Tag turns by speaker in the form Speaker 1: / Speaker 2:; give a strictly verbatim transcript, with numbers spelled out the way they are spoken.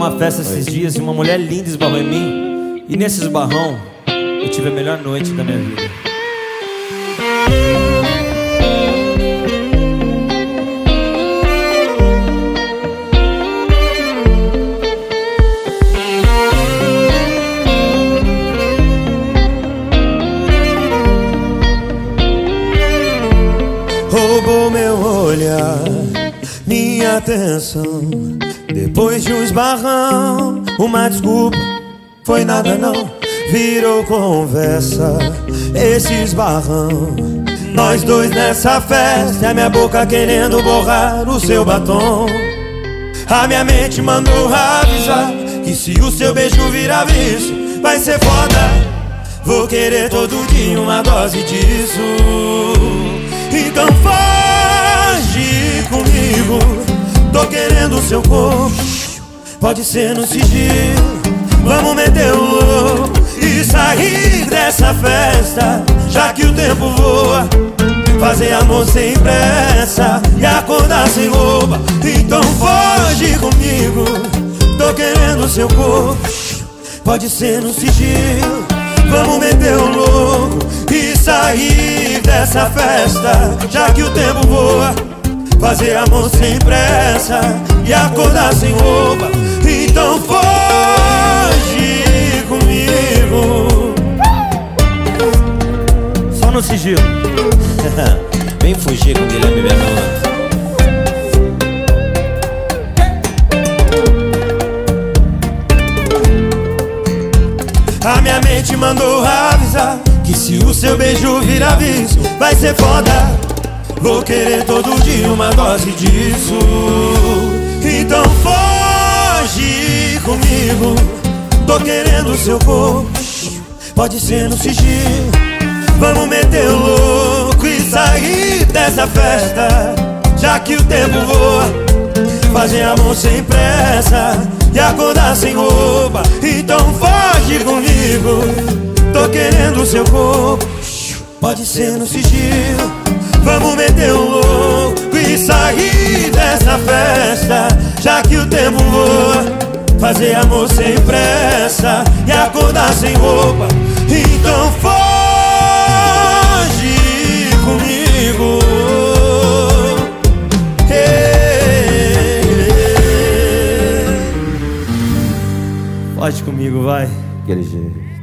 Speaker 1: numa festa esses dias e uma mulher linda esbarrou em mim. E nesse esbarrão eu tive a melhor noite da minha vida.
Speaker 2: Roubou meu olhar, minha atenção. Depois de um esbarrão, uma desculpa, foi nada não. Virou conversa, esse esbarrão. Nós dois nessa festa, a minha boca querendo borrar o seu batom. A minha mente mandou avisar que se o seu beijo virar vício, vai ser foda. Vou querer todo dia uma dose disso. Então foge comigo, tô querendo o seu corpo. Pode ser no sigilo, vamos meter o louco e sair dessa festa, já que o tempo voa. Fazer amor sem pressa e acordar sem roupa. Então foge comigo, tô querendo o seu corpo. Pode ser no sigilo, vamos meter o louco e sair dessa festa, já que o tempo voa. Fazer amor sem pressa e acordar sem roupa. Então foge comigo.
Speaker 1: Só no sigilo.
Speaker 3: Vem fugir com Guilherme Bernardo.
Speaker 2: A minha mente mandou avisar que se o seu beijo virar vício, vai ser foda. Vou querer todo dia uma dose disso. Então foge comigo, tô querendo o seu corpo. Pode ser no sigilo, vamos meter o louco e sair dessa festa, já que o tempo voa. Fazer amor sem pressa e acordar sem roupa. Então foge comigo, tô querendo o seu corpo. Pode ser no sigilo, vamos meter o louco e sair dessa festa, já que o tempo voa. Fazer amor sem pressa e acordar sem roupa. Então foge comigo.
Speaker 1: Foge comigo, vai.
Speaker 3: Aquele jeito.